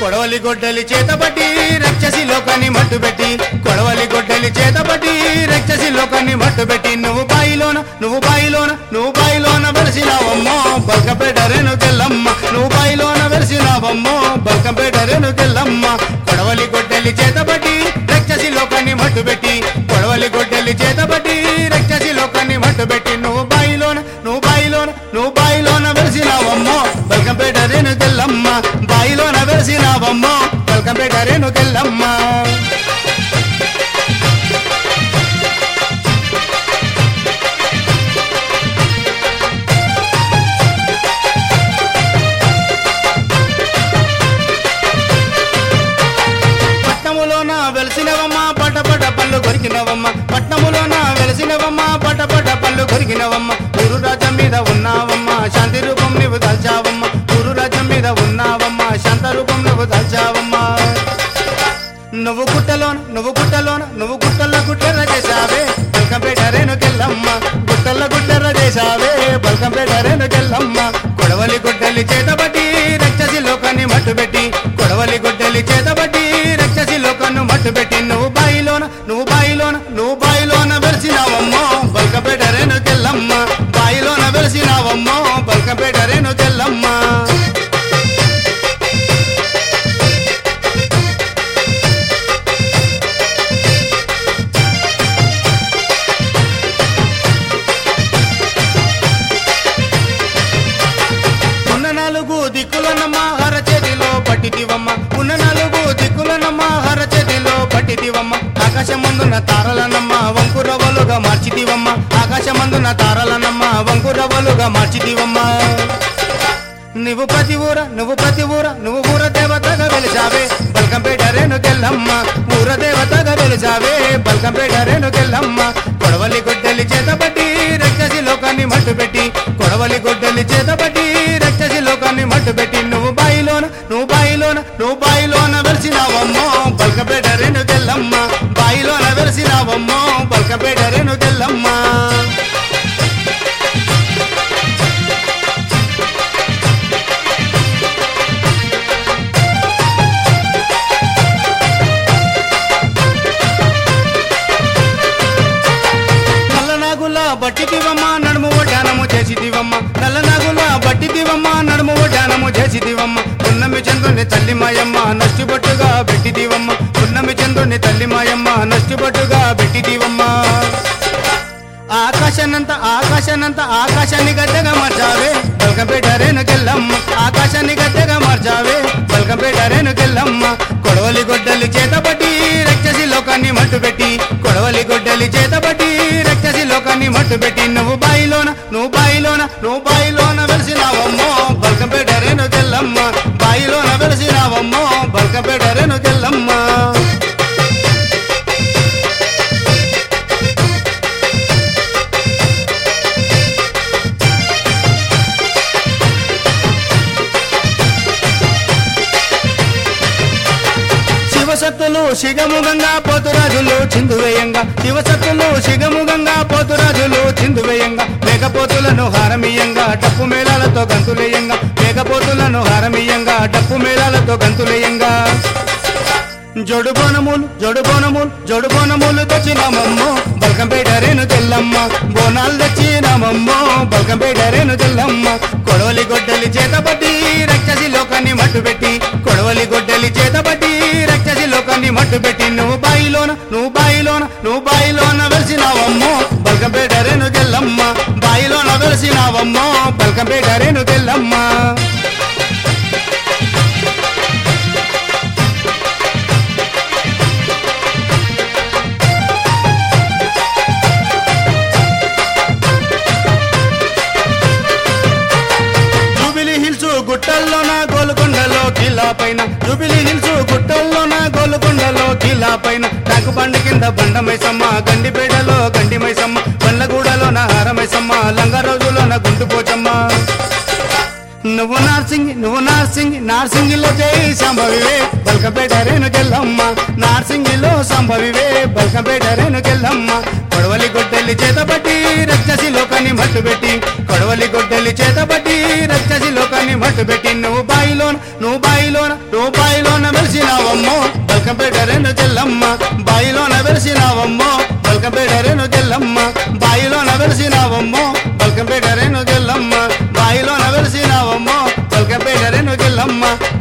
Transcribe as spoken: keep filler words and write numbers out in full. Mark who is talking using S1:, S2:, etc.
S1: కొడవలి గొడ్డలి చేతబట్టి రక్షసి లోకాన్ని మట్టుబెట్టి కొడవలి గొడ్డలి చేతబట్టి రక్షసి లోకాన్ని మట్టుబెట్టి నువ్వు బాయిలోన నువ్వు బాయిలోన నువ్వు బాయిలోన వెలిసినావమ్మో బల్కంపేట రేణుకెళ్ళమ్మ నువ్వు బాయిలోన వెలిసినావమ్మో బల్కంపేట రేణుకెళ్ళమ్మ కొడవలి గొడ్డలి చేతబట్టి రక్షసి లోకాన్ని మట్టుబెట్టి కొడవలి గొడ్డలి చేతబట్టి రక్షసి లోకాన్ని మట్టుబెట్టి నువ్వు బాయిలోన నువ్వు బాయిలోన నువ్వు బాయిలోన వెలిసినావమ్మో బల్కంపేట రేణుకెళ్ళమ్మ బాయిలోన వెలిసినావమ్మో బల్కంపేట రేణుకెళ్ళమ్మ పట్నములోన వెలిసినవమ్మ పట పట పళ్ళు కొరికినవమ్మ పట్నములోన వెలిసినవమ్మ పట పట పళ్ళు కొరికినవమ్మ ఊరు రాజ్యం మీద ఉన్నావమ్మ శాంతి రూపం నువ్వు దాల్చావమ్మ ఊరు రాజ్యం మీద ఉన్నావమ్మ శాంత రూపం నువ్వు దాల్చావమ్మ నువ్వు గుట్టలోన నువ్వు గుట్టలోన నువ్వు గుట్టల్లో గుట్టెర్ర చేశావే బల్కంపేట రేణుకెళ్ళమ్మ గుట్టల్లో గుట్టెర్ర చేశావే బల్కంపేట రేణుకెళ్ళమ్మ కొడవలి గొడ్డలి చేతబట్టి రక్షసి లోకాన్ని మట్టుబెట్టి కొడవలి గొడ్డలి చేతబట్టి రక్షసి లోకాన్ని మట్టుబెట్టి నువ్వు బాయిలోన నువ్వు బాయిలోన నువ్వు బాయిలోన వెలిసినావమ్మో బల్కంపేట రేణుకెళ్ళమ్మ బాయిలోన వెలిసినావమ్మో బల్కంపేట రేణుకెళ్ళమ్మ ఉన్న నాలుగు దిక్కులనమ్మ హరచేతిలో పట్టితివమ్మ ఉన్న నాలుగు దిక్కులనమ్మ హరచేతిలో పట్టితివమ్మ ఆకాశమందున తారలనమ్మ వంకురవలుగా మార్చితివమ్మ ఆకాశమందున తారలనమ్మ వంకురవలుగా మార్చితివమ్మ నువ్వు ప్రతి ఊర నువ్వు ప్రతి ఊర నువ్వు ఊర దేవతగా వెలిసావే బల్కంపేట రేణుకెళ్ళమ్మ ఊర దేవతగా వెలిసావే బల్కంపేట రేణుకెళ్ళమ్మ కొడవలి గొడ్డలి చేతబట్టి రక్షసి లోకాన్ని మట్టుబెట్టి కొడవలి గొడ్డలి చేతబట్టి రక్షసి లోకాన్ని మట్టుబెట్టి నువ్వు బాయిలోన నువ్వు బాయిలోన నువ్వు బాయిలోన వెలిసినావమ్మో బల్కంపేట రేణుకెళ్ళమ్మ బాయిలోన వెలిసినావమ్మో బల్కంపేట రేణుకెళ్ళమ్మ బట్టిదివమ్మ నడుము ఒడ్డానము చేసిదివమ్మ నల్ల నాగుల బట్టిదివమ్మ నడుము ఒడ్డానము చేసిదివమ్మ పున్నమి చంద్రుని తల్లి మాయమ్మ నష్టిబట్టుగా పెట్టిదివమ్మ పున్నమి చంద్రుని తల్లి మాయమ్మ నష్టిబట్టుగా పెట్టిదివమ్మ ఆకాశానంత ఆకాశానంత ఆకాశాన్ని గద్దెగా మార్చావే బల్కంపేట రేణుకెళ్ళమ్మ ఆకాశాన్ని గద్దెగా మార్చావే బల్కంపేట రేణుకెళ్ళమ్మ కొడవలి గొడ్డలి చేతబట్టి రక్షసి లోకాన్ని మట్టుబెట్టి కొడవలి గొడ్డలి చేతబట్టి రక్షసి లోకాన్ని మట్టుబెట్టి నువ్వు బాయిలోన నువ్వు బాయిలోన నువ్వు బాయిలోన వెలిసినావమ్మో బల్కంపేట రేణుకెళ్ళమ్మ బాయిలోన వెలిసినావమ్మో బల్కంపేట రేణుకెళ్ళమ్మ శివసత్తులు శిగముగంగా పోతురాజులు చిందువేయంగా శివసత్తులు శిగముగంగా పోతురాజులు చిందువేయంగా మేకపోతులను హారమీయంగా డప్పు మేళాలతో గంతులేయంగా మేకపోతులను హారమీయంగా డప్పు మేళాలతో గంతులేయంగా జోడు బోనములు జోడు బోనములు జోడు బోనములు తెచ్చినామమ్మో బల్కంపేట రేణుకెళ్ళమ్మ బోనాలు తెచ్చినామమ్మో బల్కంపేట రేణుకెళ్ళమ్మ కొడవలి గొడ్డలి చేతబట్టి రక్షసి లోకాన్ని మట్టుబెట్టి కొడవలి గొడ్డలి చేతబట్టి రక్షసి లోకాన్ని మట్టుబెట్టి నువ్వు బాయిలోన నువ్వు బాయిలోన నువ్వు బాయిలోన వెలిసినావమ్మో బల్కంపేట రేణుకెళ్ళమ్మ బాయిలోన వెలిసినావమ్మో బల్కంపేట రేణుకెళ్ళమ్మ గుట్టల్లోన గోలుకొండలో కిలా పైన జూబిలీ హిల్స్ గుట్టల్లోన గోలుకొండలో కిలా పైన నాకు బండి కింద బండమైసమ్మ గండిపేటలో గండిమైసమ్మ బండ్లగూడలోన హారమైసమ్మ లంగ రోజులోన గుంటుపోచమ్మ నువ్వు నార్సింగి నువ్వు నార్సింగి నార్సింగిలో జై సంభవివే బల్కంపేట రేణుకెళ్ళమ్మ నార్సింగిలో సంభవివే బల్కంపేట రేణుకెళ్ళమ్మ కొడవలి గొడ్డలి చేతబట్టి రక్షసి లోకాన్ని మట్టుబెట్టి కొడవలి గొడ్డలి చేతబట్టి రక్షసి లోకాన్ని మట్టుబెట్టి నువ్వు బాయిలోన నువ్వు బాయిలోన నువ్వు బాయిలోన వెలిసినావమ్మో బల్కంపేట రేణు కెల్లమ్మ బాయిలోన వెలిసినావమ్మో బల్కంపేట రేణు కెల్లమ్మ బాయిలోన వెలిసినావమ్మో బల్కంపేట రేణు కెల్లమ్మ